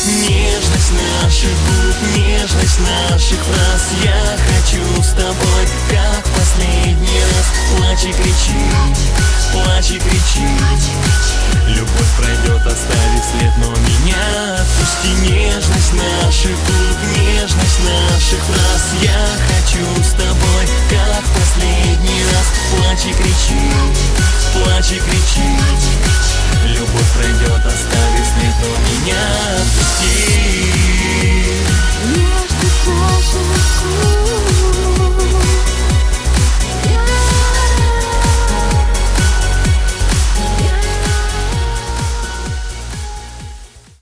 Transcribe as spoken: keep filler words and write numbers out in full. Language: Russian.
Нежность наших губ, нежность наших фраз. Я хочу с тобой, как в последний раз. Плачь и кричи, плачь и кричи. Любовь пройдет, оставив след, но меня отпусти. Нежность наших губ, нежность наших фраз. Я хочу с тобой, как в последний раз. Плачь и кричи, плачь и кричи. Любовь пройдет, оставив след, но меня отпусти.